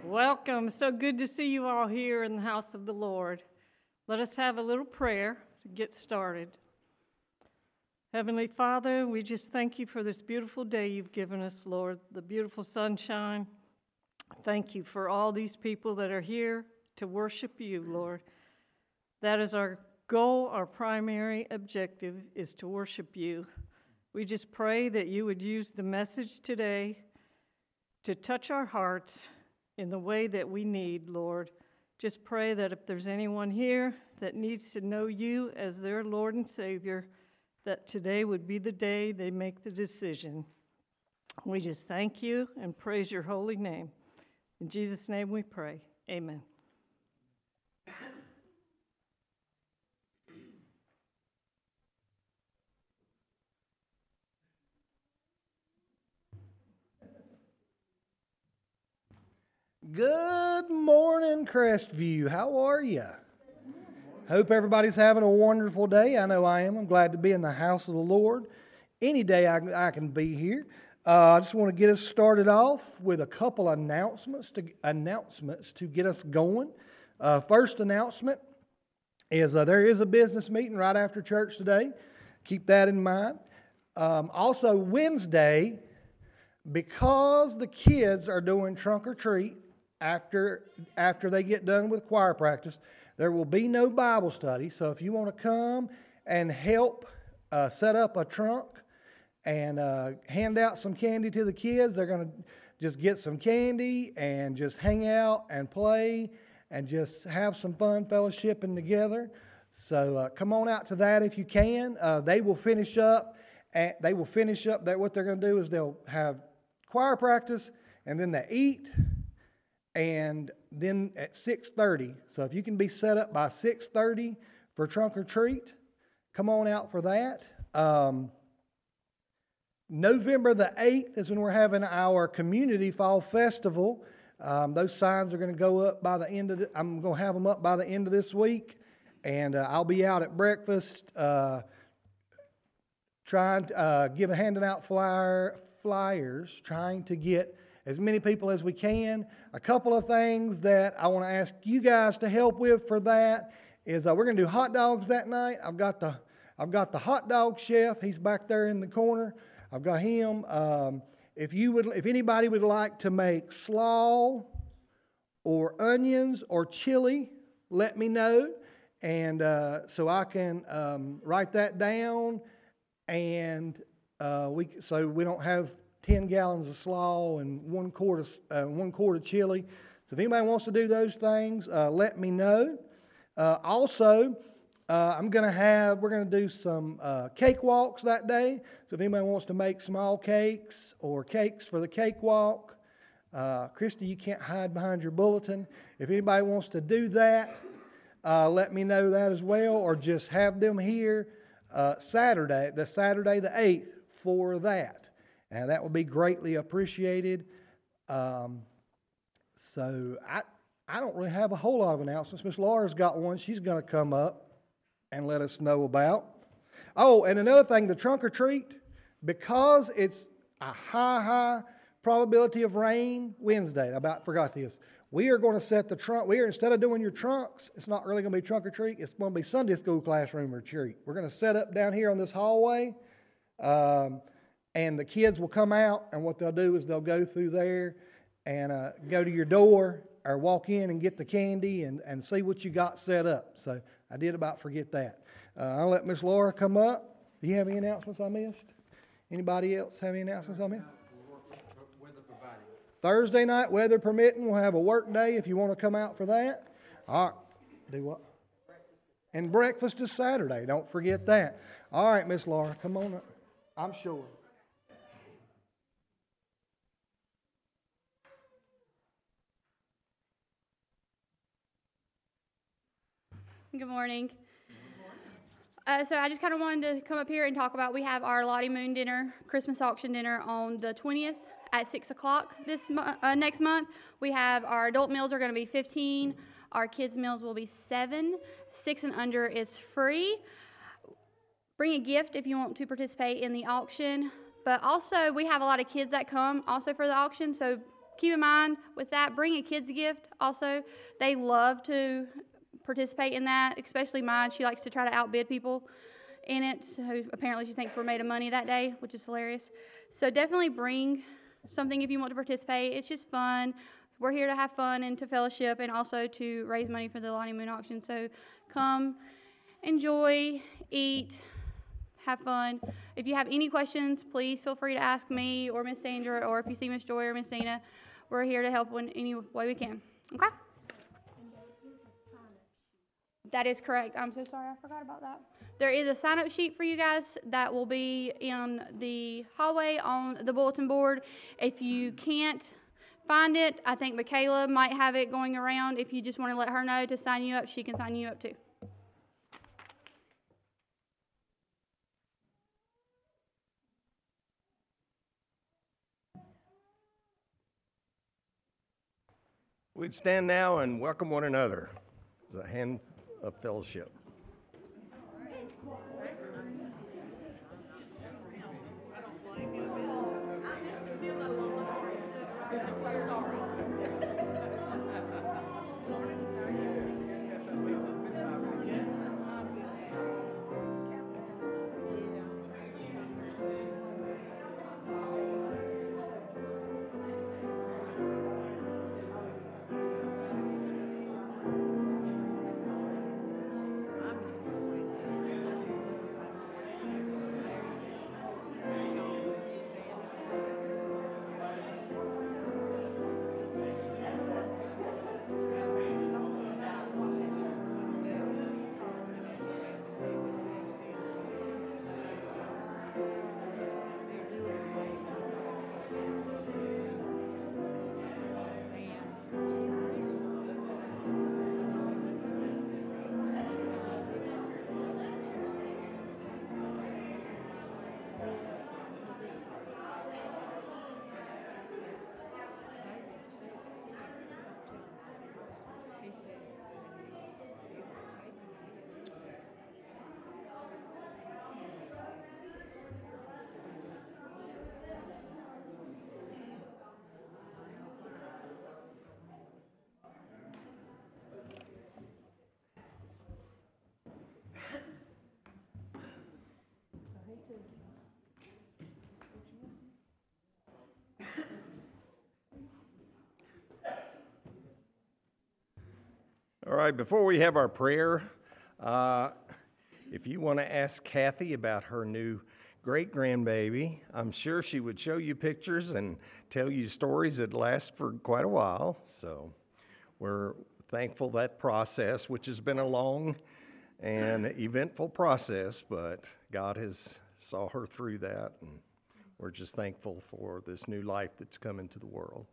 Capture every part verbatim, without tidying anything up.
Welcome. So good to see you all here in the house of the Lord. Let us have a little prayer to get started. Heavenly Father, we just thank you for this beautiful day you've given us, Lord, the beautiful sunshine. Thank you for all these people that are here to worship you, Lord. That is our goal, our primary objective is to worship you. We just pray that you would use the message today to touch our hearts in the way that we need, Lord. Just pray that if there's anyone here that needs to know you as their Lord and Savior, that today would be the day they make the decision. We just thank you and praise your holy name. In Jesus' name we pray. Amen. Good morning, Crestview. How are you? Hope everybody's having a wonderful day. I know I am. I'm glad to be in the house of the Lord. Any day I, I can be here. Uh, I just want to get us started off with a couple announcements to announcements to get us going. Uh, first announcement is uh, there is a business meeting right after church today. Keep that in mind. Um, also Wednesday, because the kids are doing trunk or treat after after they get done with choir practice, there will be no Bible study. So if you want to come and help uh, set up a trunk and uh, hand out some candy to the kids, they're going to just get some candy and just hang out and play and just have some fun fellowshipping together. So uh, come on out to that if you can. Uh, they will finish up. And they will finish up. That what they're going to do is they'll have choir practice and then they eat. And then at six thirty, so if you can be set up by six thirty for trunk or treat, come on out for that. Um, November the eighth is when we're having our Community Fall Festival. Um, those signs are going to go up by the end of the, I'm going to have them up by the end of this week. And uh, I'll be out at breakfast uh, trying to uh, give a handing out flyer, flyers, trying to get as many people as we can. A couple of things that I want to ask you guys to help with for that is uh, we're going to do hot dogs that night. I've got the I've got the hot dog chef. He's back there in the corner. I've got him. Um, if you would, if anybody would like to make slaw or onions or chili, let me know, and uh, so I can um, write that down, and uh, we so we don't have ten gallons of slaw and one quart of, uh, one quart of chili. So if anybody wants to do those things, uh, let me know. Uh, also, uh, I'm going to have, we're going to do some uh, cake walks that day. So if anybody wants to make small cakes or cakes for the cake walk, uh, Christy, you can't hide behind your bulletin. If anybody wants to do that, uh, let me know that as well, or just have them here uh, Saturday, the Saturday the eighth for that. And that will be greatly appreciated. Um, so I I don't really have a whole lot of announcements. Miss Laura's got one she's going to come up and let us know about. Oh, and another thing, the trunk or treat, because it's a high, high probability of rain Wednesday. I about forgot this. We are going to set the trunk. We are, instead of doing your trunks, it's not really going to be trunk or treat. It's going to be Sunday school classroom retreat. We're going to set up down here on this hallway. Um, And the kids will come out, and what they'll do is they'll go through there and uh, go to your door or walk in and get the candy and, and see what you got set up. So I did about forget that. Uh, I'll let Miss Laura come up. Do you have any announcements I missed? Anybody else have any announcements I missed? Thursday night, weather permitting, we'll have a work day if you want to come out for that. All right. Do what? And breakfast is Saturday. Don't forget that. All right, Miss Laura, come on up. I'm sure. Good morning. Uh, so I just kind of wanted to come up here and talk about, we have our Lottie Moon dinner, Christmas auction dinner on the twentieth at six o'clock this mo- uh, next month. We have our adult meals are going to be fifteen. Our kids' meals will be seven. Six and under is free. Bring a gift if you want to participate in the auction. But also, we have a lot of kids that come also for the auction, so keep in mind with that, bring a kid's gift also. They love to participate in that, especially mine. She likes to try to outbid people in it. So apparently she thinks we're made of money that day, which is hilarious. So definitely bring something if you want to participate. It's just fun. We're here to have fun and to fellowship and also to raise money for the Lottie Moon auction. So come, enjoy, eat, have fun. If you have any questions, please feel free to ask me or Miss Sandra, or if you see Miss Joy or Miss Nina, we're here to help in any way we can. Okay? That is correct. I'm so sorry, I forgot about that. There is a sign-up sheet for you guys that will be in the hallway on the bulletin board. If you can't find it, I think Michaela might have it going around. If you just want to let her know to sign you up, she can sign you up too. We'd stand now and welcome one another as a hand of fellowship. All right, before we have our prayer, uh, if you want to ask Kathy about her new great-grandbaby, I'm sure she would show you pictures and tell you stories that last for quite a while. So we're thankful that process, which has been a long and eventful process, but God has saw her through that, and we're just thankful for this new life that's come into the world.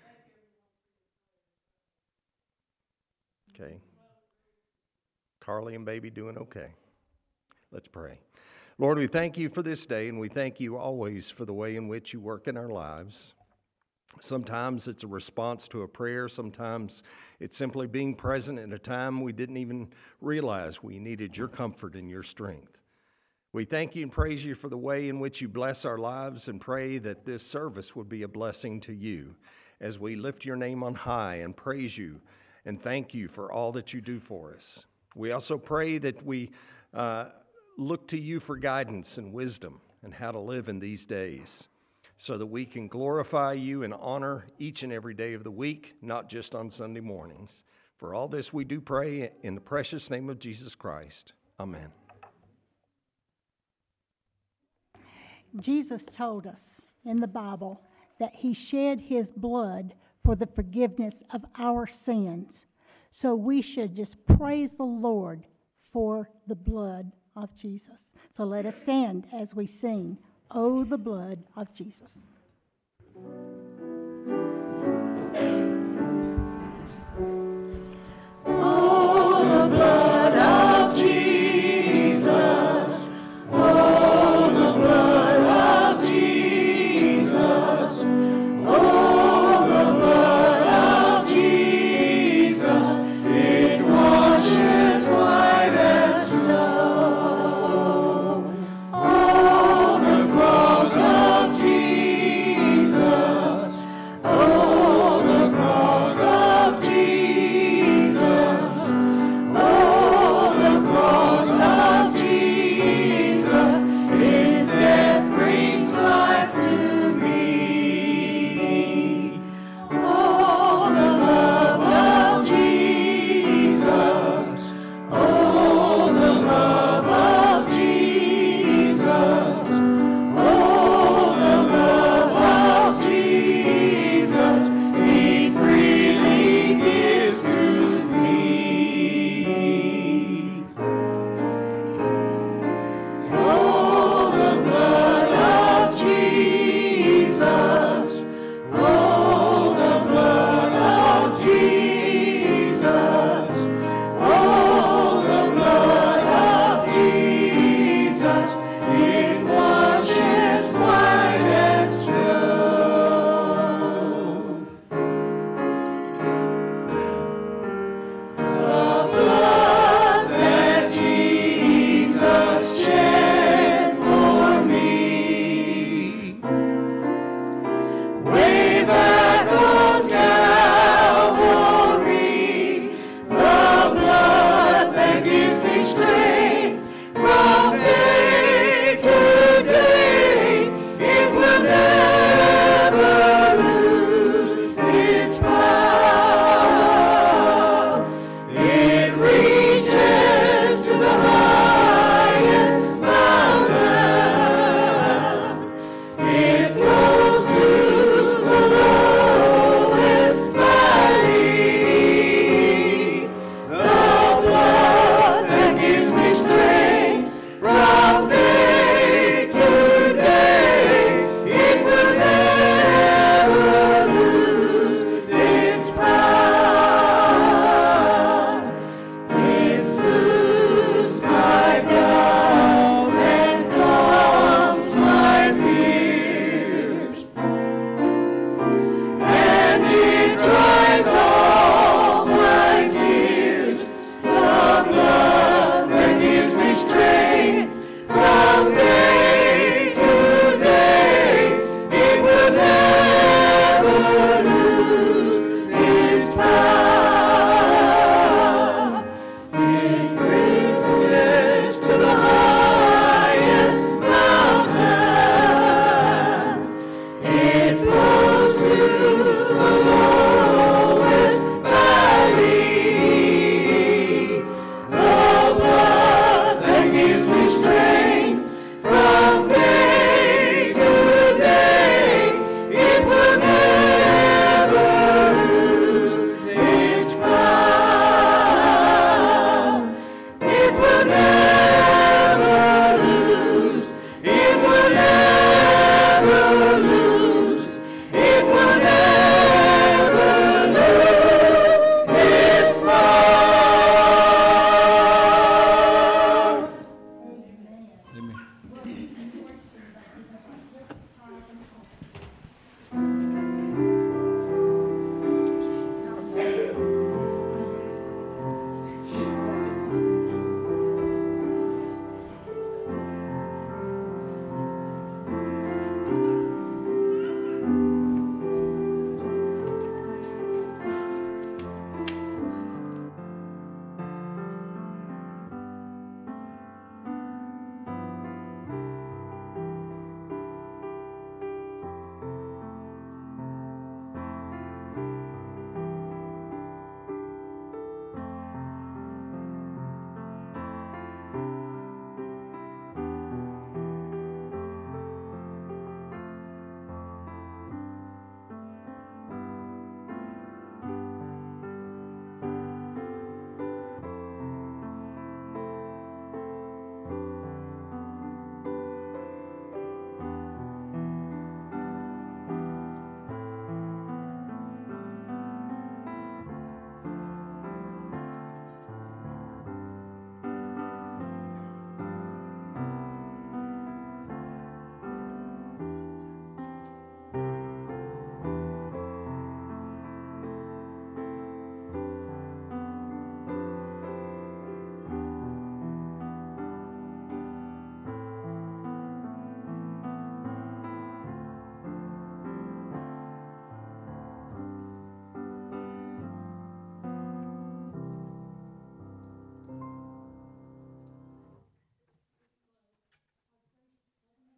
Okay. Carly and baby doing okay. Let's pray. Lord, we thank you for this day, and we thank you always for the way in which you work in our lives. Sometimes it's a response to a prayer. Sometimes it's simply being present at a time we didn't even realize we needed your comfort and your strength. We thank you and praise you for the way in which you bless our lives, and pray that this service would be a blessing to you as we lift your name on high and praise you and thank you for all that you do for us. We also pray that we uh, look to you for guidance and wisdom and how to live in these days, so that we can glorify you and honor each and every day of the week, not just on Sunday mornings. For all this we do pray in the precious name of Jesus Christ. Amen. Jesus told us in the Bible that he shed his blood for the forgiveness of our sins. So we should just praise the Lord for the blood of Jesus. So let us stand as we sing, "Oh, the blood of Jesus." Oh, the blood of Jesus. Oh, the blood of Jesus. Oh, the blood of Jesus. It washes white as snow. Oh, the cross of Jesus.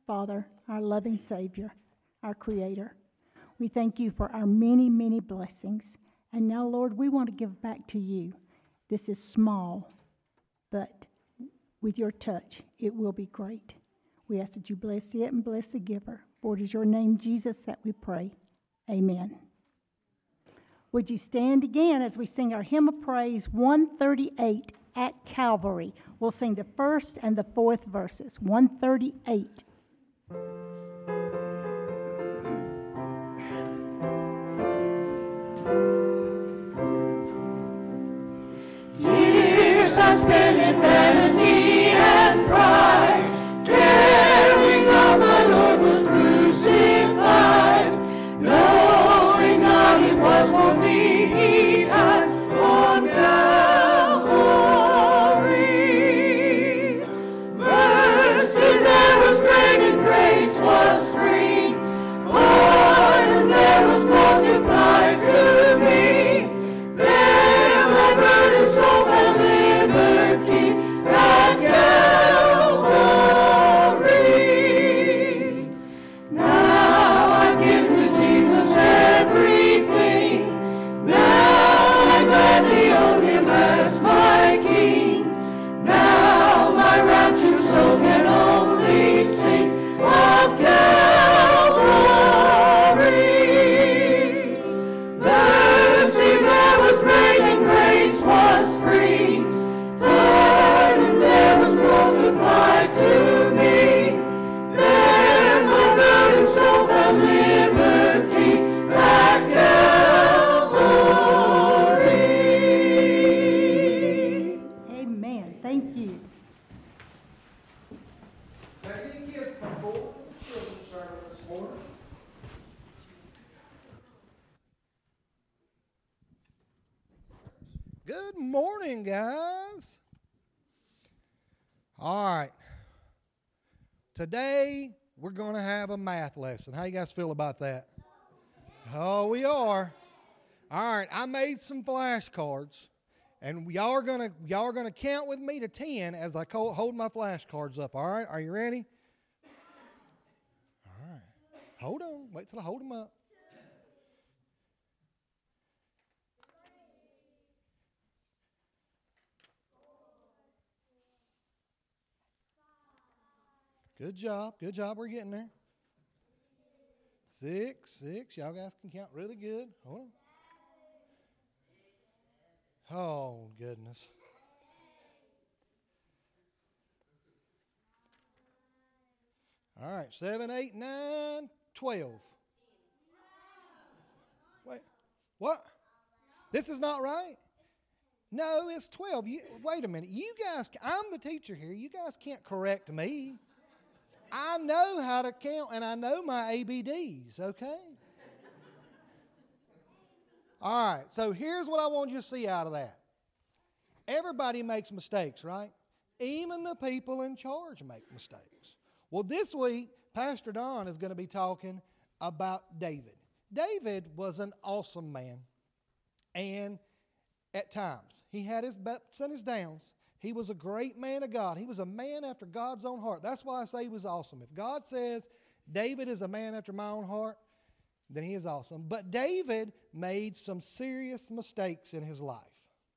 Father, our loving Savior, our Creator, we thank you for our many, many blessings. And now, Lord, we want to give back to you. This is small, but with your touch, it will be great. We ask that you bless it and bless the giver. For it is your name, Jesus, that we pray. Amen. Would you stand again as we sing our hymn of praise, one thirty-eight, At Calvary. We'll sing the first and the fourth verses, one thirty-eight. Years I spent in vanity and pride, caring not my Lord was crucified, knowing not it was for me he died on Calvary. Mercy there was great and grace was free, pardon there was multiplied to me. There my burdened soul found liberty at Calvary. Now I give to Jesus everything. Now I gladly own him as my King. Now my raptured soul can only sing of Calvary. Mercy there was great and grace was free. Pardon there was multiplied to me. There my burdened soul found liberty at Calvary. Amen. Thank you. Good morning, guys. All right. Today, we're going to have a math lesson. How you guys feel about that? Oh, we are. All right, I made some flashcards, and y'all are going to y'all are going to count with me to ten as I co- hold my flashcards up. All right? Are you ready? All right. Hold on. Wait till I hold them up. Good job. Good job. We're getting there. Six, six. Y'all guys can count really good. Hold on. Oh, goodness. All right. Seven, eight, nine, twelve. Wait. What? This is not right? No, it's twelve. You, wait a minute. You guys, I'm the teacher here. You guys can't correct me. I know how to count, and I know my A B Ds, okay? All right, so here's what I want you to see out of that. Everybody makes mistakes, right? Even the people in charge make mistakes. Well, this week, Pastor Don is going to be talking about David. David was an awesome man, and at times, he had his ups and his downs. He was a great man of God. He was a man after God's own heart. That's why I say he was awesome. If God says David is a man after my own heart, then he is awesome. But David made some serious mistakes in his life.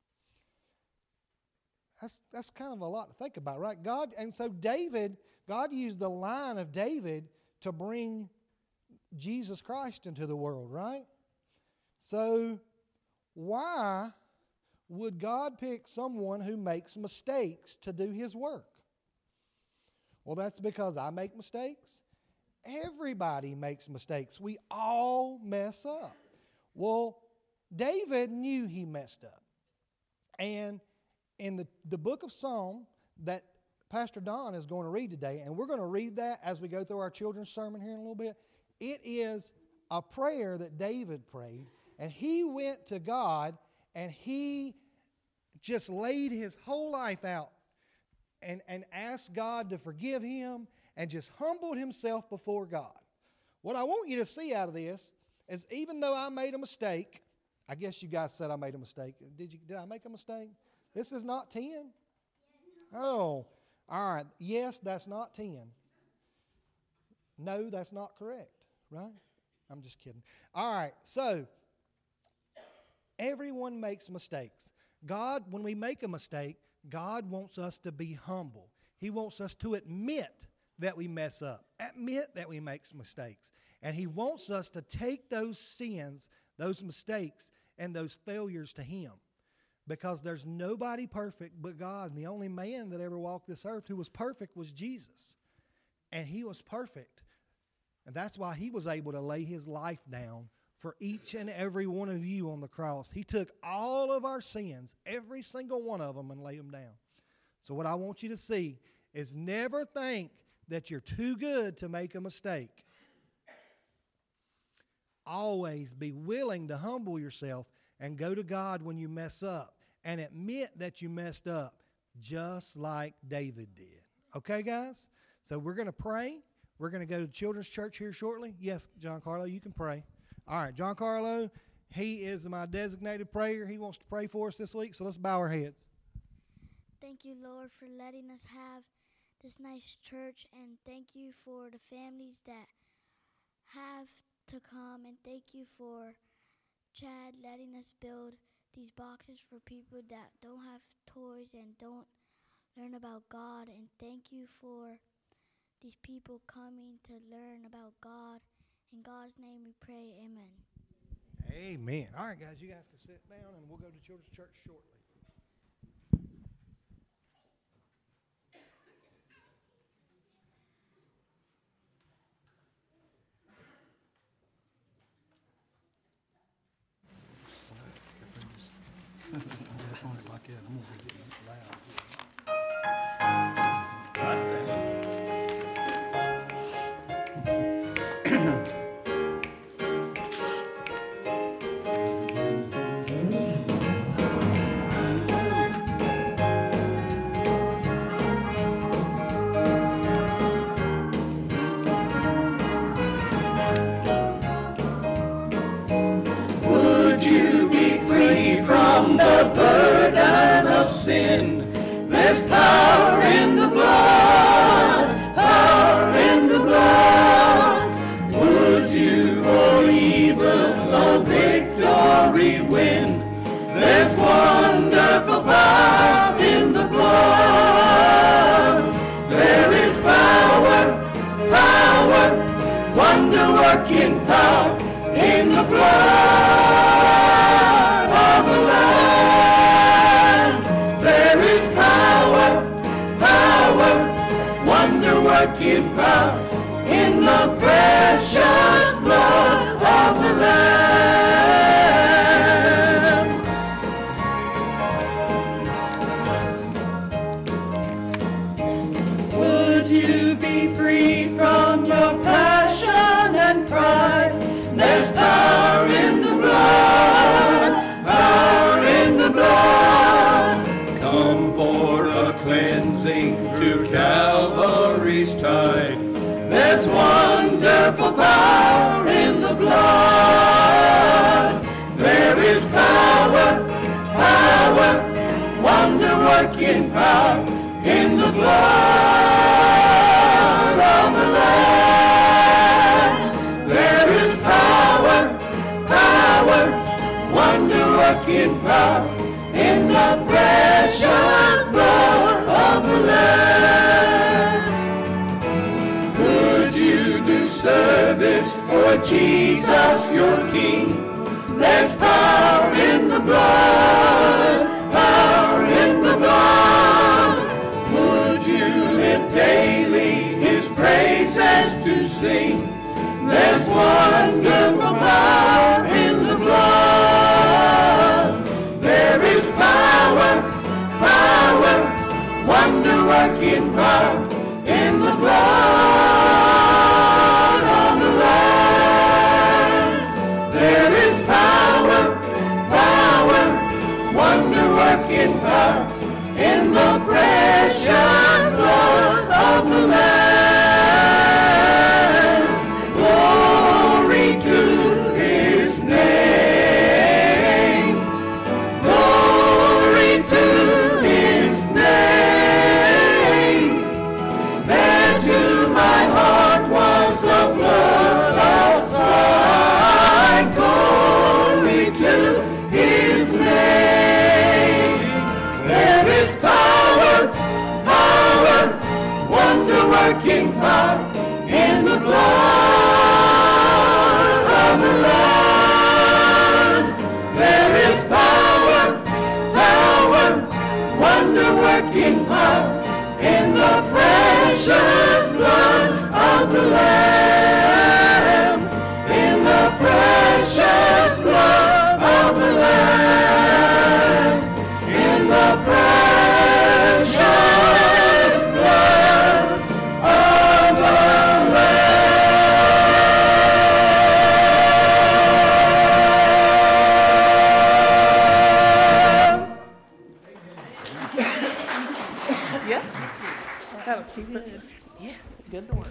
That's, that's kind of a lot to think about, right? God, and so David, God used the line of David to bring Jesus Christ into the world, right? So why would God pick someone who makes mistakes to do his work? Well, that's because I make mistakes. Everybody makes mistakes. We all mess up. Well, David knew he messed up. And in the, the book of Psalm that Pastor Don is going to read today, and we're going to read that as we go through our children's sermon here in a little bit, it is a prayer that David prayed, and he went to God and he just laid his whole life out and, and asked God to forgive him and just humbled himself before God. What I want you to see out of this is even though I made a mistake, I guess you guys said I made a mistake. Did you? Did I make a mistake? This is not ten? Oh, all right. Yes, that's not ten. No, that's not correct, right? I'm just kidding. All right, so everyone makes mistakes. God, when we make a mistake, God wants us to be humble. He wants us to admit that we mess up, admit that we make mistakes. And He wants us to take those sins, those mistakes, and those failures to Him. Because there's nobody perfect but God. And the only man that ever walked this earth who was perfect was Jesus. And He was perfect. And that's why He was able to lay His life down for each and every one of you on the cross. He took all of our sins, every single one of them, and laid them down. So what I want you to see is never think that you're too good to make a mistake. Always be willing to humble yourself and go to God when you mess up and admit that you messed up, just like David did. Okay, guys? So we're going to pray. We're going to go to Children's Church here shortly. Yes, John Carlo, you can pray. All right, John Carlo, he is my designated prayer. He wants to pray for us this week, so let's bow our heads. Thank you, Lord, for letting us have this nice church, and thank you for the families that have to come, and thank you for Chad letting us build these boxes for people that don't have toys and don't learn about God, and thank you for these people coming to learn about God. In God's name we pray, amen. Amen. All right, guys, you guys can sit down, and we'll go to Children's Church shortly. Like that, I'm gonna be getting loud. Would you be free from the burden of sin? There's power in the blood, power in the blood. Would you for evil a victory win? There's wonderful power in the blood. There is power, power, wonder-working power in the blood of the Lamb. There is power, power, wonder-working power in the precious blood of the Lamb. Would you be free from your passion and pride? There's power in the blood, power in the blood. Come for a cleansing to Calvary's tide. There's wonderful power in the blood. There is power, power, wonder-working power in the blood of the Lamb. There is power, power, wonder-working power in the precious blood of the Lamb. Could you do service for Jesus your King? There's power in the blood, power in the blood. Would you live daily His praises to sing? There's wonderful power in the blood. There is power, power, wonder-working power in the blood of the Lamb. There is power, power, wonder-working power in the precious blood of the Lamb. Glory to His name. Glory to His name. There to my working power in the blood of the Lamb. There is power, power, wonder-working power in the precious blood of the Lamb. In the precious blood of the Lamb. In the precious blood of the Lamb. Yeah, that was good. Yeah, good work.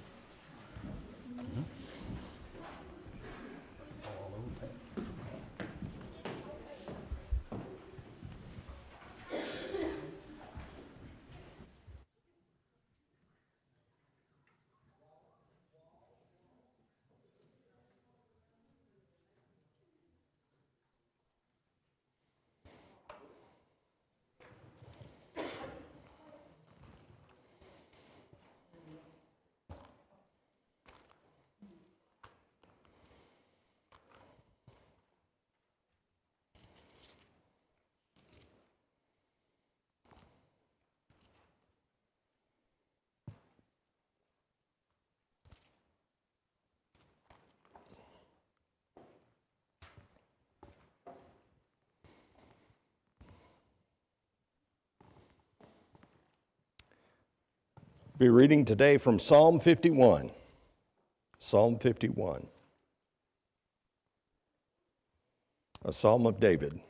Be reading today from Psalm fifty-one. Psalm fifty-one. A psalm of David.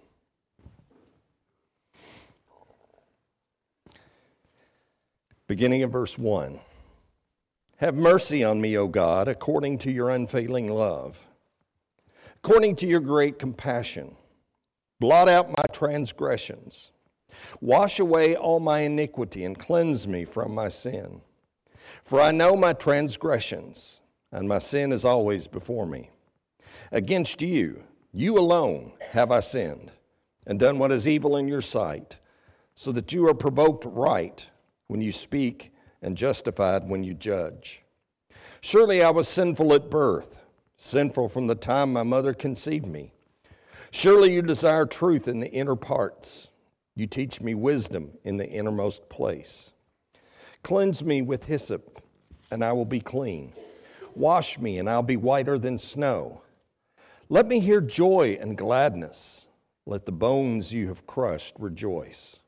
Beginning at verse one. Have mercy on me, O God, according to your unfailing love, according to your great compassion. Blot out my transgressions. Wash away all my iniquity and cleanse me from my sin. For I know my transgressions, and my sin is always before me. Against you, you alone, have I sinned, and done what is evil in your sight, so that you are provoked right when you speak and justified when you judge. Surely I was sinful at birth, sinful from the time my mother conceived me. Surely you desire truth in the inner parts. You teach me wisdom in the innermost place. Cleanse me with hyssop, and I will be clean. Wash me, and I'll be whiter than snow. Let me hear joy and gladness. Let the bones you have crushed rejoice.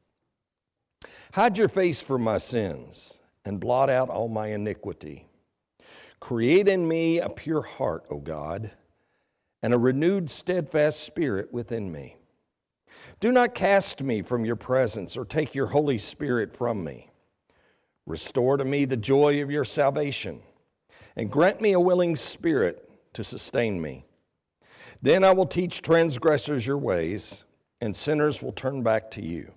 Hide your face from my sins, and blot out all my iniquity. Create in me a pure heart, O God, and a renewed, steadfast spirit within me. Do not cast me from your presence or take your Holy Spirit from me. Restore to me the joy of your salvation and grant me a willing spirit to sustain me. Then I will teach transgressors your ways, and sinners will turn back to you.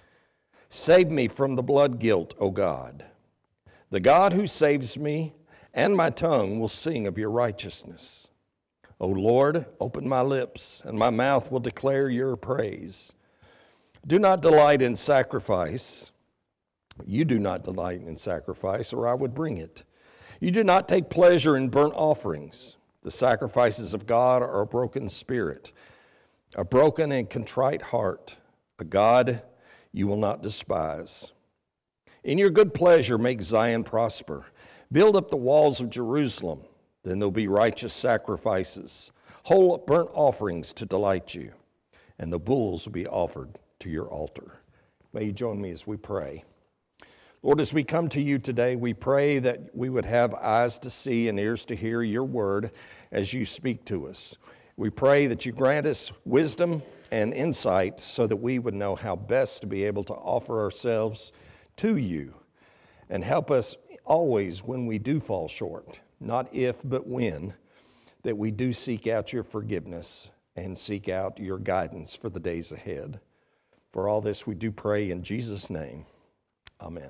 Save me from the blood guilt, O God. The God who saves me, and my tongue will sing of your righteousness. O Lord, open my lips, and my mouth will declare your praise. Do not delight in sacrifice. You do not delight in sacrifice, or I would bring it. You do not take pleasure in burnt offerings. The sacrifices of God are a broken spirit, a broken and contrite heart, a God you will not despise. In your good pleasure, make Zion prosper. Build up the walls of Jerusalem. Then there'll be righteous sacrifices, whole burnt offerings to delight you, and the bulls will be offered to your altar. May you join me as we pray. Lord, as we come to you today, we pray that we would have eyes to see and ears to hear your word as you speak to us. We pray that you grant us wisdom and insight so that we would know how best to be able to offer ourselves to you, and help us always when we do fall short, not if but when, that we do seek out your forgiveness and seek out your guidance for the days ahead. For all this we do pray in Jesus' name. Amen.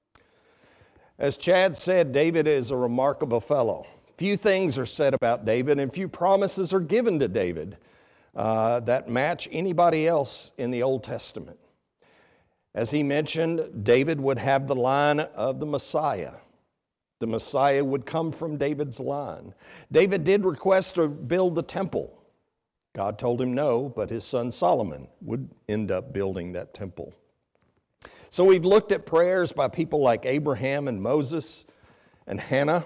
As Chad said, David is a remarkable fellow. Few things are said about David, and few promises are given to David uh, that match anybody else in the Old Testament. As he mentioned, David would have the line of the Messiah. The Messiah would come from David's line. David did request to build the temple. God told him no, but his son Solomon would end up building that temple. So we've looked at prayers by people like Abraham and Moses and Hannah.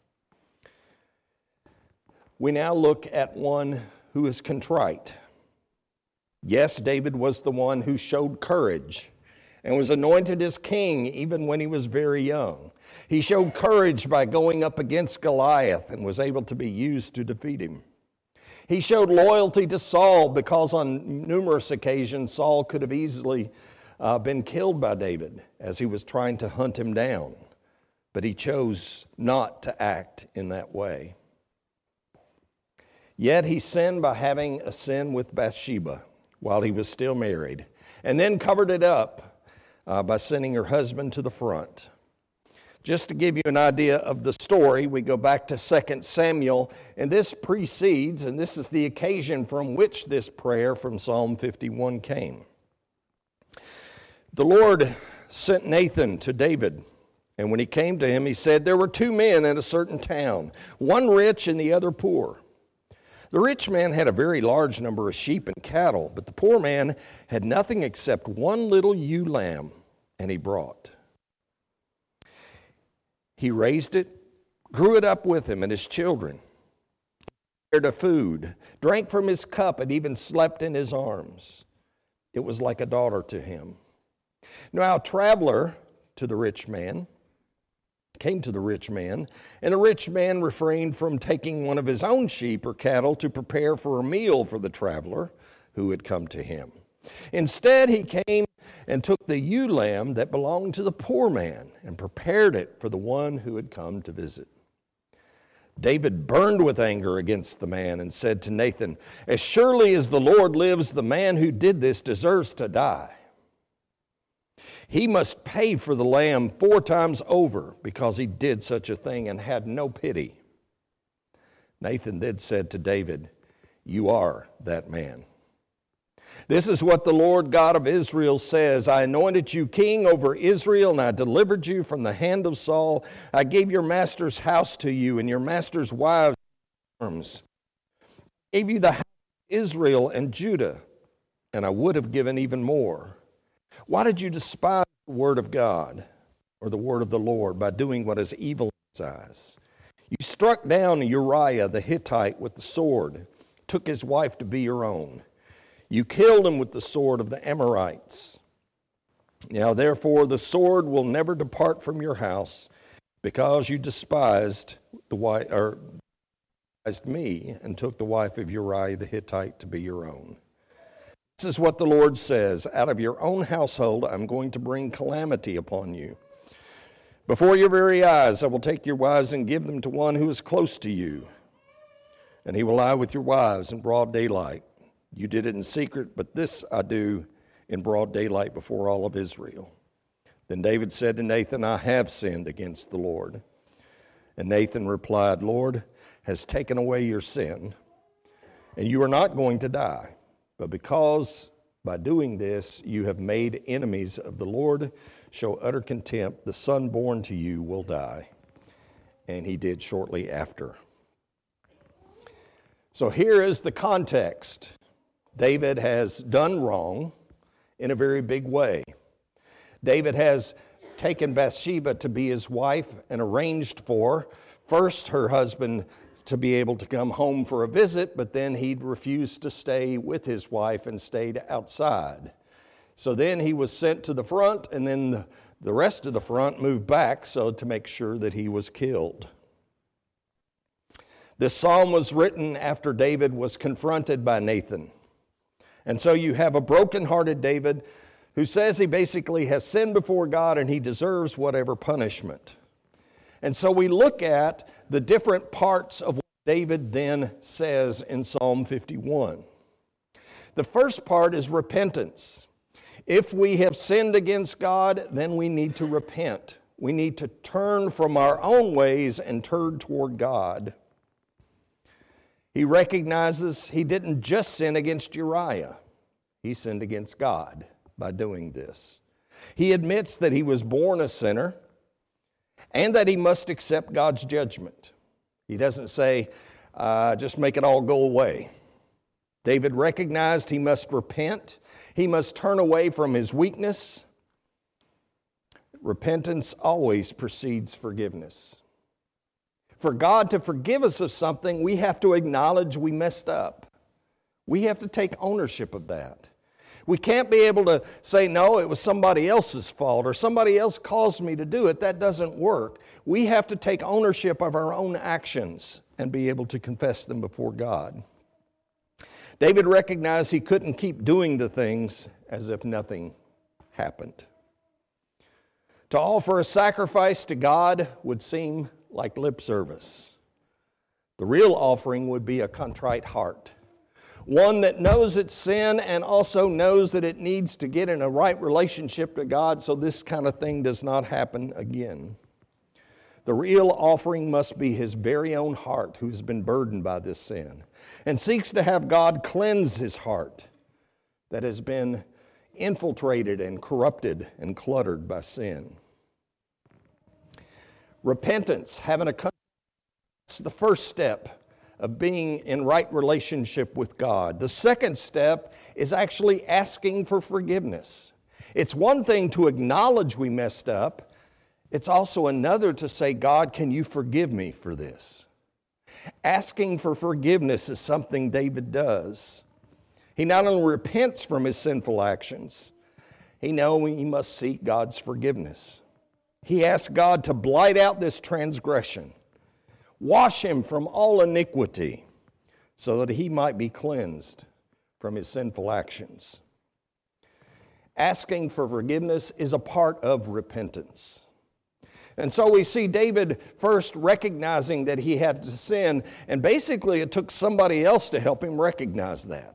We now look at one who is contrite. Yes, David was the one who showed courage and was anointed as king even when he was very young. He showed courage by going up against Goliath and was able to be used to defeat him. He showed loyalty to Saul because on numerous occasions Saul could have easily uh, been killed by David as he was trying to hunt him down. But he chose not to act in that way. Yet he sinned by having a sin with Bathsheba while he was still married, and then covered it up uh, by sending her husband to the front. Just to give you an idea of the story, we go back to Second Samuel, and this precedes, and this is the occasion from which this prayer from Psalm fifty-one came. The Lord sent Nathan to David, and when he came to him, he said, "There were two men in a certain town, one rich and the other poor. The rich man had a very large number of sheep and cattle, but the poor man had nothing except one little ewe lamb, and he brought. He raised it, grew it up with him and his children, prepared a food, drank from his cup, and even slept in his arms. It was like a daughter to him. Now a traveler to the rich man came to the rich man, and the rich man refrained from taking one of his own sheep or cattle to prepare for a meal for the traveler who had come to him. Instead, he came and took the ewe lamb that belonged to the poor man and prepared it for the one who had come to visit. David burned with anger against the man and said to Nathan, "As surely as the Lord lives, the man who did this deserves to die. He must pay for the lamb four times over because he did such a thing and had no pity." Nathan then said to David, "You are that man. This is what the Lord God of Israel says. I anointed you king over Israel, and I delivered you from the hand of Saul. I gave your master's house to you and your master's wives' arms. I gave you the house of Israel and Judah, and I would have given even more. Why did you despise the word of God or the word of the Lord by doing what is evil in his eyes? You struck down Uriah the Hittite with the sword, took his wife to be your own. You killed him with the sword of the Amorites. Now therefore the sword will never depart from your house, because you despised the wife, or despised me, and took the wife of Uriah the Hittite to be your own. This is what the Lord says: out of your own household I'm going to bring calamity upon you. Before your very eyes I will take your wives and give them to one who is close to you, and he will lie with your wives in broad daylight. You did it in secret, but this I do in broad daylight before all of Israel." Then David said to Nathan, "I have sinned against the Lord." And Nathan replied, "Lord has taken away your sin, and you are not going to die. But because by doing this you have made enemies of the Lord, show utter contempt, the son born to you will die." And he did shortly after. So here is the context. David has done wrong in a very big way. David has taken Bathsheba to be his wife and arranged for, first, her husband to be able to come home for a visit, but then he'd refused to stay with his wife and stayed outside. So then he was sent to the front, and then the, the rest of the front moved back so to make sure that he was killed. This psalm was written after David was confronted by Nathan. And so you have a broken-hearted David who says he basically has sinned before God and he deserves whatever punishment. And so we look at the different parts of what David then says in Psalm fifty-one. The first part is repentance. If we have sinned against God, then we need to repent. We need to turn from our own ways and turn toward God. He recognizes he didn't just sin against Uriah. He sinned against God by doing this. He admits that he was born a sinner, and that he must accept God's judgment. He doesn't say, uh, just make it all go away. David recognized he must repent. He must turn away from his weakness. Repentance always precedes forgiveness. For God to forgive us of something, we have to acknowledge we messed up. We have to take ownership of that. We can't be able to say, no, it was somebody else's fault or somebody else caused me to do it. That doesn't work. We have to take ownership of our own actions and be able to confess them before God. David recognized he couldn't keep doing the things as if nothing happened. To offer a sacrifice to God would seem like lip service. The real offering would be a contrite heart. One that knows its sin and also knows that it needs to get in a right relationship to God so this kind of thing does not happen again. The real offering must be his very own heart who's been burdened by this sin and seeks to have God cleanse his heart that has been infiltrated and corrupted and cluttered by sin. Repentance, having a it's the first step of being in right relationship with God. The second step is actually asking for forgiveness. It's one thing to acknowledge we messed up. It's also another to say, God, can you forgive me for this? Asking for forgiveness is something David does. He not only repents from his sinful actions, he knows he must seek God's forgiveness. He asks God to blot out this transgression, wash him from all iniquity, so that he might be cleansed from his sinful actions. Asking for forgiveness is a part of repentance. And so we see David first recognizing that he had to sin, and basically it took somebody else to help him recognize that.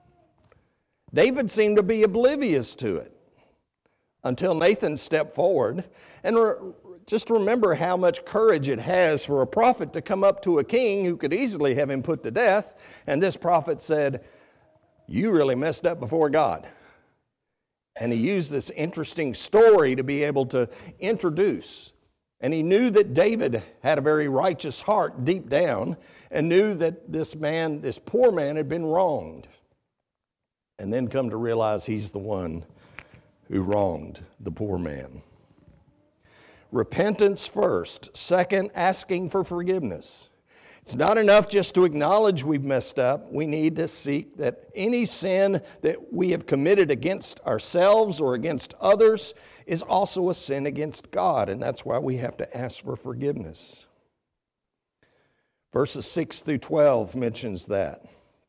David seemed to be oblivious to it until Nathan stepped forward. And re- just remember how much courage it has for a prophet to come up to a king who could easily have him put to death, and this prophet said, you really messed up before God. And he used this interesting story to be able to introduce. And he knew that David had a very righteous heart deep down and knew that this man, this poor man, had been wronged. And then come to realize he's the one who wronged the poor man. Repentance first. Second, asking for forgiveness. It's not enough just to acknowledge we've messed up. We need to seek that any sin that we have committed against ourselves or against others is also a sin against God, and that's why we have to ask for forgiveness. Verses six through twelve mentions that.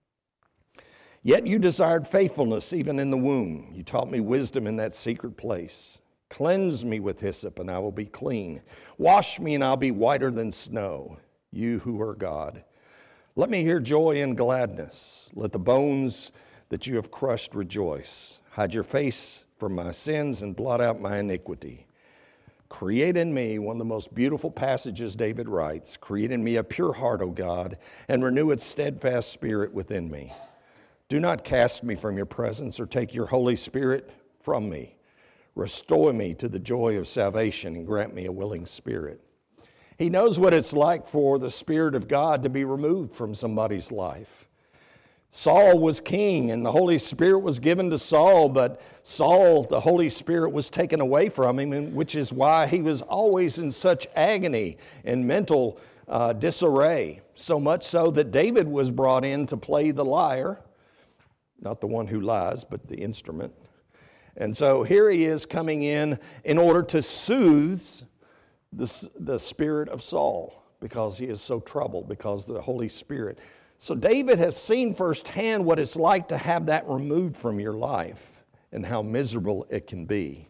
Yet you desired faithfulness even in the womb. You taught me wisdom in that secret place. Cleanse me with hyssop, and I will be clean. Wash me, and I'll be whiter than snow. You who are God. Let me hear joy and gladness. Let the bones that you have crushed rejoice. Hide your face from my sins and blot out my iniquity. Create in me, one of the most beautiful passages David writes, create in me a pure heart, O God, and renew its steadfast spirit within me. Do not cast me from your presence or take your Holy Spirit from me. Restore me to the joy of salvation and grant me a willing spirit. He knows what it's like for the Spirit of God to be removed from somebody's life. Saul was king and the Holy Spirit was given to Saul, but Saul, the Holy Spirit was taken away from him, which is why he was always in such agony and mental uh, disarray. So much so that David was brought in to play the lyre, not the one who lies, but the instrument. And so here he is coming in in order to soothe the, the spirit of Saul because he is so troubled because of the Holy Spirit. So David has seen firsthand what it's like to have that removed from your life and how miserable it can be.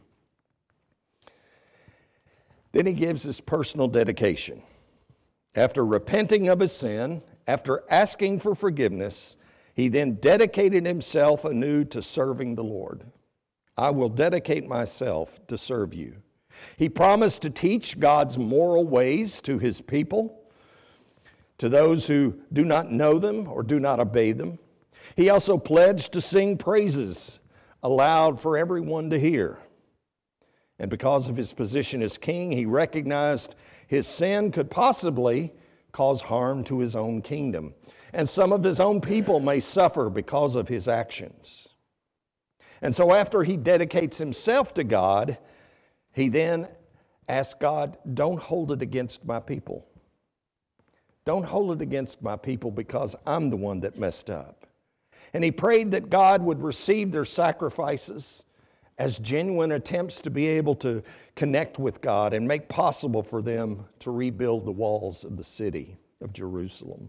Then he gives his personal dedication. After repenting of his sin, after asking for forgiveness, he then dedicated himself anew to serving the Lord. I will dedicate myself to serve you. He promised to teach God's moral ways to his people, to those who do not know them or do not obey them. He also pledged to sing praises aloud for everyone to hear. And because of his position as king, he recognized his sin could possibly cause harm to his own kingdom. And some of his own people may suffer because of his actions. And so after he dedicates himself to God, he then asks God, don't hold it against my people. Don't hold it against my people because I'm the one that messed up. And he prayed that God would receive their sacrifices as genuine attempts to be able to connect with God and make possible for them to rebuild the walls of the city of Jerusalem.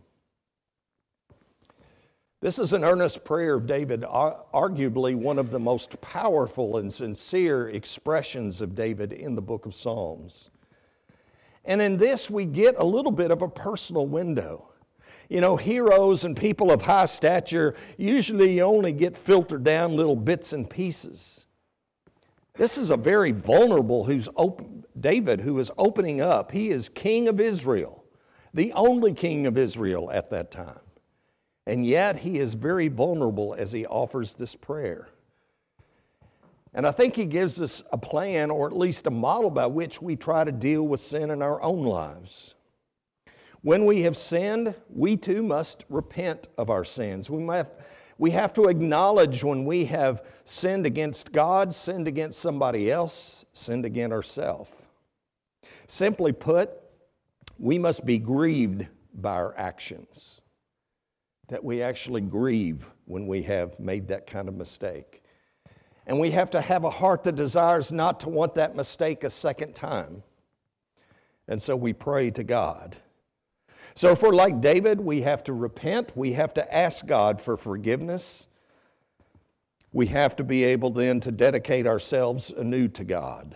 This is an earnest prayer of David, arguably one of the most powerful and sincere expressions of David in the book of Psalms. And in this, we get a little bit of a personal window. You know, heroes and people of high stature usually only get filtered down little bits and pieces. This is a very vulnerable who's open, David, who is opening up. He is king of Israel, the only king of Israel at that time. And yet he is very vulnerable as he offers this prayer. And I think he gives us a plan, or at least a model by which we try to deal with sin in our own lives. When we have sinned, we too must repent of our sins. We might We have to acknowledge when we have sinned against God, sinned against somebody else, sinned against ourselves. Simply put, we must be grieved by our actions. That we actually grieve when we have made that kind of mistake. And we have to have a heart that desires not to want that mistake a second time. And so we pray to God. So if we're like David, we have to repent. We have to ask God for forgiveness. We have to be able then to dedicate ourselves anew to God.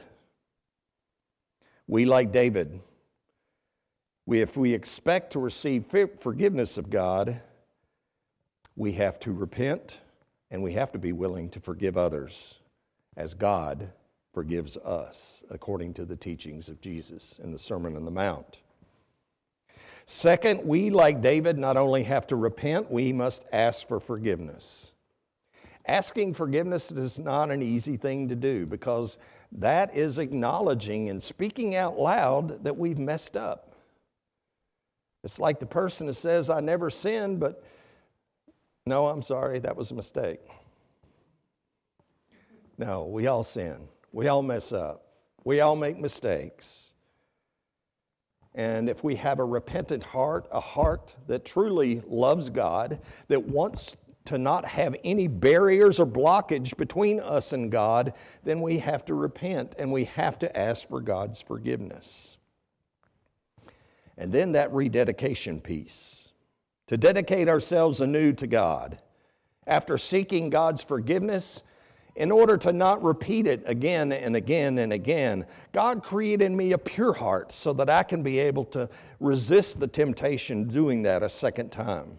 We, like David, we, if we expect to receive forgiveness of God, we have to repent and we have to be willing to forgive others as God forgives us, according to the teachings of Jesus in the Sermon on the Mount. Second, we, like David, not only have to repent, we must ask for forgiveness. Asking forgiveness is not an easy thing to do because that is acknowledging and speaking out loud that we've messed up. It's like the person that says, I never sinned, but no, I'm sorry, that was a mistake. No, we all sin. We all mess up. We all make mistakes. And if we have a repentant heart, a heart that truly loves God, that wants to not have any barriers or blockage between us and God, then we have to repent and we have to ask for God's forgiveness. And then that rededication piece, to dedicate ourselves anew to God. After seeking God's forgiveness, in order to not repeat it again and again and again, God created in me a pure heart so that I can be able to resist the temptation doing that a second time.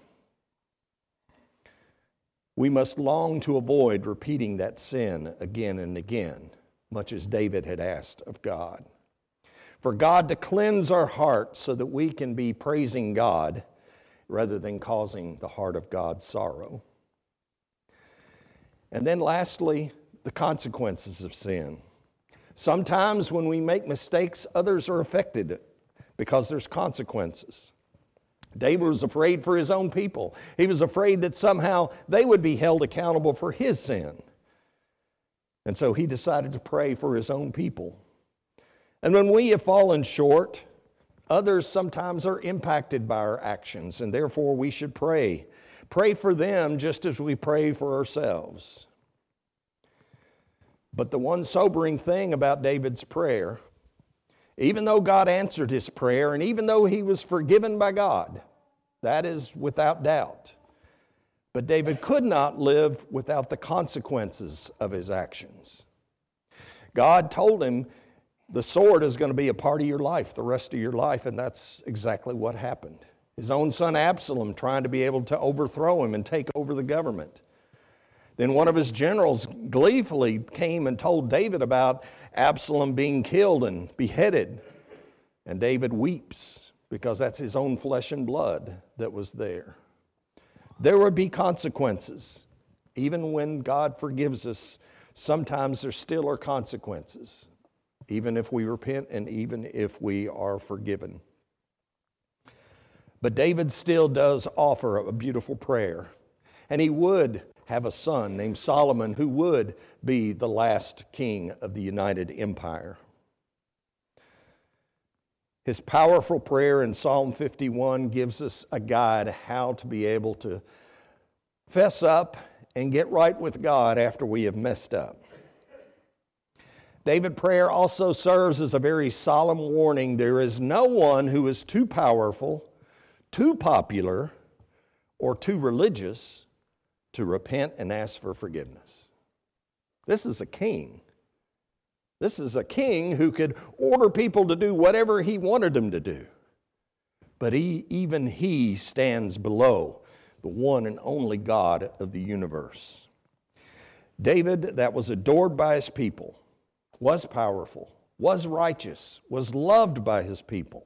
We must long to avoid repeating that sin again and again, much as David had asked of God. For God to cleanse our hearts so that we can be praising God rather than causing the heart of God sorrow. And then lastly, the consequences of sin. Sometimes when we make mistakes, others are affected because there's consequences. David was afraid for his own people. He was afraid that somehow they would be held accountable for his sin. And so he decided to pray for his own people. And when we have fallen short, others sometimes are impacted by our actions, and therefore we should pray. Pray for them just as we pray for ourselves. But the one sobering thing about David's prayer, even though God answered his prayer and even though he was forgiven by God, that is without doubt, but David could not live without the consequences of his actions. God told him the sword is going to be a part of your life the rest of your life, and that's exactly what happened. His own son Absalom trying to be able to overthrow him and take over the government. Then one of his generals gleefully came and told David about Absalom being killed and beheaded. And David weeps because that's his own flesh and blood that was there. There would be consequences. Even when God forgives us, sometimes there still are consequences. even if we repent and even if we are forgiven. But David still does offer a beautiful prayer, and he would have a son named Solomon who would be the last king of the United Empire. His powerful prayer in Psalm fifty-one gives us a guide how to be able to fess up and get right with God after we have messed up. David's prayer also serves as a very solemn warning. There is no one who is too powerful, too popular, or too religious to repent and ask for forgiveness. This is a king. This is a king who could order people to do whatever he wanted them to do. But he, even he stands below the one and only God of the universe. David, that was adored by his people, was powerful, was righteous, was loved by his people.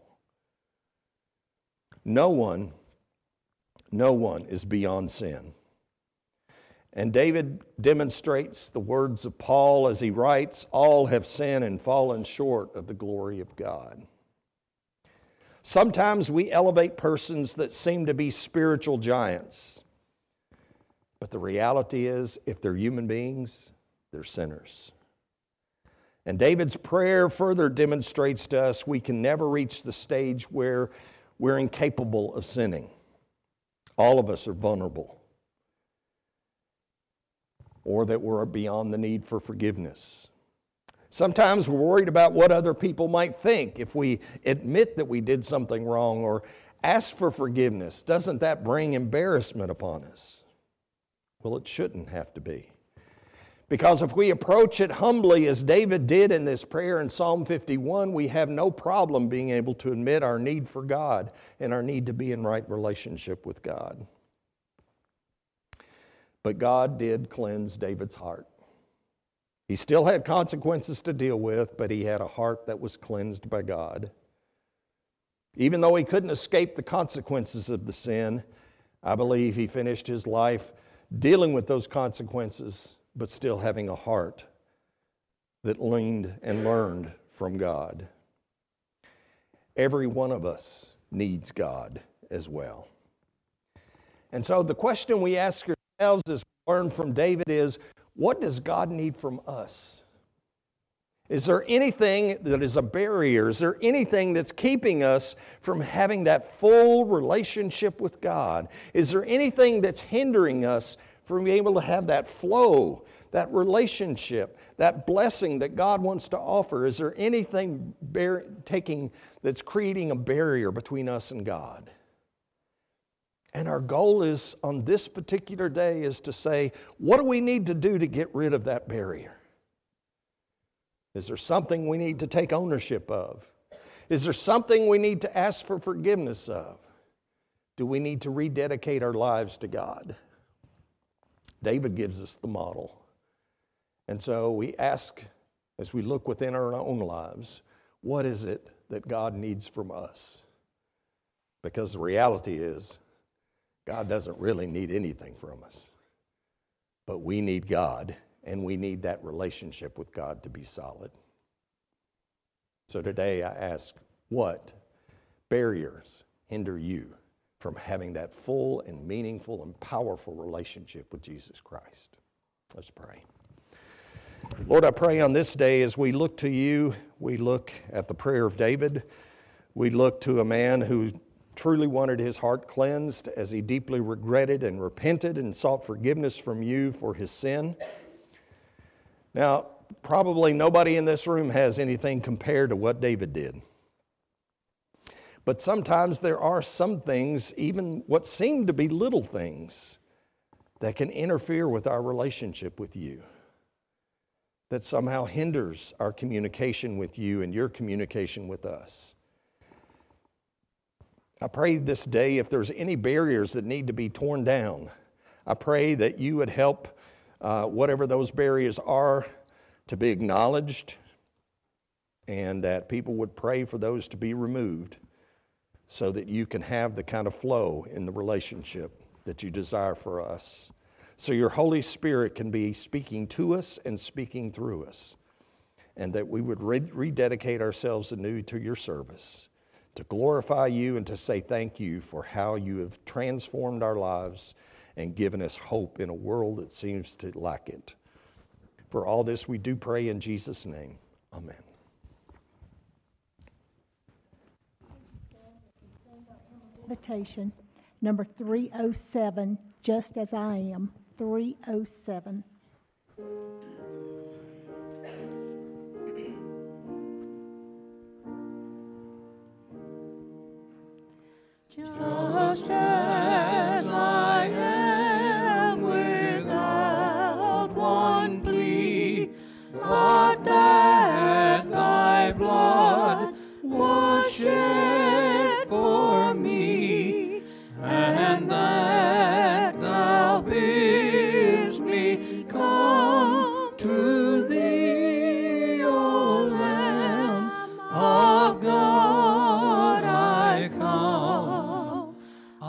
No one, no one is beyond sin. And David demonstrates the words of Paul as he writes, "All have sinned and fallen short of the glory of God." Sometimes we elevate persons that seem to be spiritual giants. But the reality is, if they're human beings, they're sinners. And David's prayer further demonstrates to us we can never reach the stage where we're incapable of sinning. All of us are vulnerable. Or that we're beyond the need for forgiveness. Sometimes we're worried about what other people might think if we admit that we did something wrong or ask for forgiveness. Doesn't that bring embarrassment upon us? Well, it shouldn't have to be. Because if we approach it humbly as David did in this prayer in Psalm fifty-one, we have no problem being able to admit our need for God and our need to be in right relationship with God. But God did cleanse David's heart. He still had consequences to deal with, but he had a heart that was cleansed by God. Even though he couldn't escape the consequences of the sin, I believe he finished his life dealing with those consequences, but still having a heart that leaned and learned from God. Every one of us needs God as well. And so the question we ask ourselves as we learn from David is, what does God need from us? Is there anything that is a barrier? Is there anything that's keeping us from having that full relationship with God? Is there anything that's hindering us from being able to have that flow, that relationship, that blessing that God wants to offer? Is there anything bar- taking that's creating a barrier between us and God? And our goal is on this particular day is to say, what do we need to do to get rid of that barrier? Is there something we need to take ownership of? Is there something we need to ask for forgiveness of? Do we need to rededicate our lives to God? David gives us the model. And so we ask, as we look within our own lives, what is it that God needs from us? Because the reality is, God doesn't really need anything from us. But we need God, and we need that relationship with God to be solid. So today I ask, what barriers hinder you from having that full and meaningful and powerful relationship with Jesus Christ? Let's pray. Lord, I pray on this day as we look to you, we look at the prayer of David. We look to a man who truly wanted his heart cleansed as he deeply regretted and repented and sought forgiveness from you for his sin. Now, probably nobody in this room has anything compared to what David did. But sometimes there are some things, even what seem to be little things, that can interfere with our relationship with you, that somehow hinders our communication with you and your communication with us. I pray this day if there's any barriers that need to be torn down, I pray that you would help uh, whatever those barriers are to be acknowledged, and that people would pray for those to be removed so that you can have the kind of flow in the relationship that you desire for us. So your Holy Spirit can be speaking to us and speaking through us. and that we would re- rededicate ourselves anew to your service, to glorify you and to say thank you for how you have transformed our lives and given us hope in a world that seems to lack it. For all this we do pray in Jesus' name. Amen. Invitation, number three oh seven, Just As I Am, three oh seven. Just as I am, without one plea, but that thy blood was shed for me, and that thou bidst me come to thee, O Lamb of God, I come,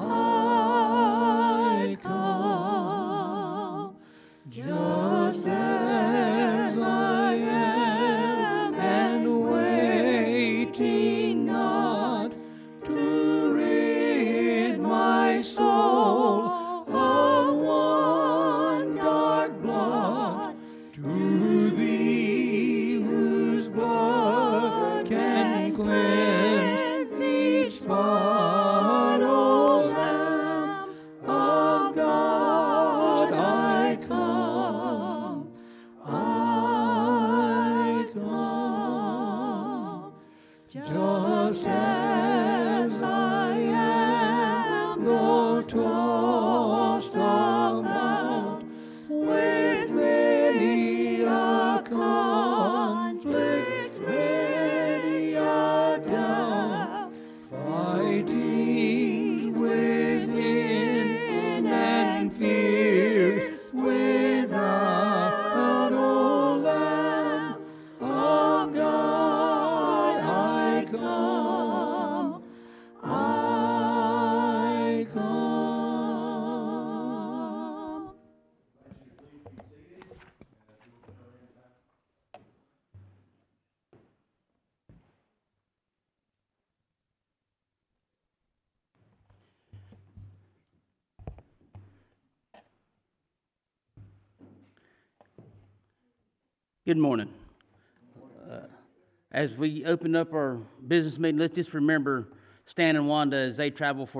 I come, just as I am, and waiting not to rid my soul of one dark blot, to thee whose blood can cleanse each spot, O Lamb of God, I come, I come, just as I am, though tossed about with many a conflict, many a doubt, fighting within and fears without, O Lamb of God, I come, I come. Good morning. Uh, as we open up our business meeting, let's just remember Stan and Wanda as they travel for